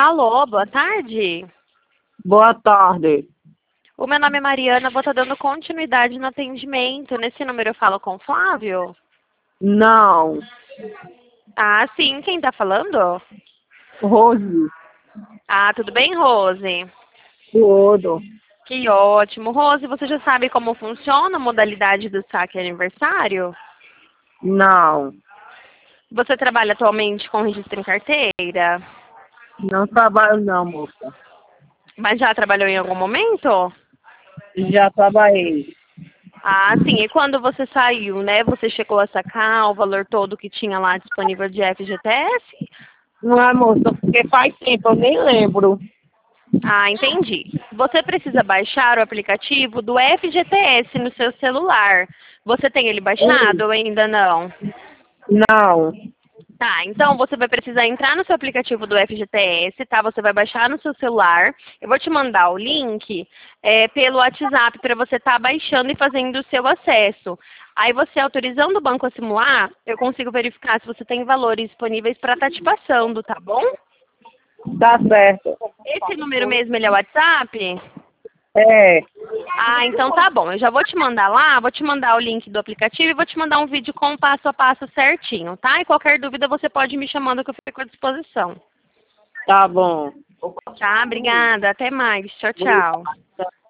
Alô, boa tarde. Boa tarde. O meu nome é Mariana, vou estar dando continuidade no atendimento. Nesse número eu falo com o Flávio? Não. Ah, sim. Quem está falando? Rose. Ah, tudo bem, Rose? Tudo. Que ótimo. Rose, você já sabe como funciona a modalidade do saque aniversário? Não. Você trabalha atualmente com registro em carteira? Não trabalho não, moça. Mas já trabalhou em algum momento? Já trabalhei. Ah, sim. E quando você saiu, né? Você chegou a sacar o valor todo que tinha lá disponível de FGTS? Não é, moça, porque faz tempo, eu nem lembro. Ah, entendi. Você precisa baixar o aplicativo do FGTS no seu celular. Você tem ele baixado ou ainda não? Não. Tá, então você vai precisar entrar no seu aplicativo do FGTS, tá? Você vai baixar no seu celular. Eu vou te mandar o link pelo WhatsApp para você estar baixando e fazendo o seu acesso. Aí você autorizando o banco a simular, eu consigo verificar se você tem valores disponíveis para estar te passando, tá bom? Tá certo. Esse número mesmo, ele é o WhatsApp? É. Ah, então tá bom. Eu já vou te mandar lá, vou te mandar o link do aplicativo e vou te mandar um vídeo com o passo a passo certinho, tá? E qualquer dúvida você pode me chamando que eu fico à disposição. Tá bom. Tá? Obrigada. Até mais. Tchau, tchau.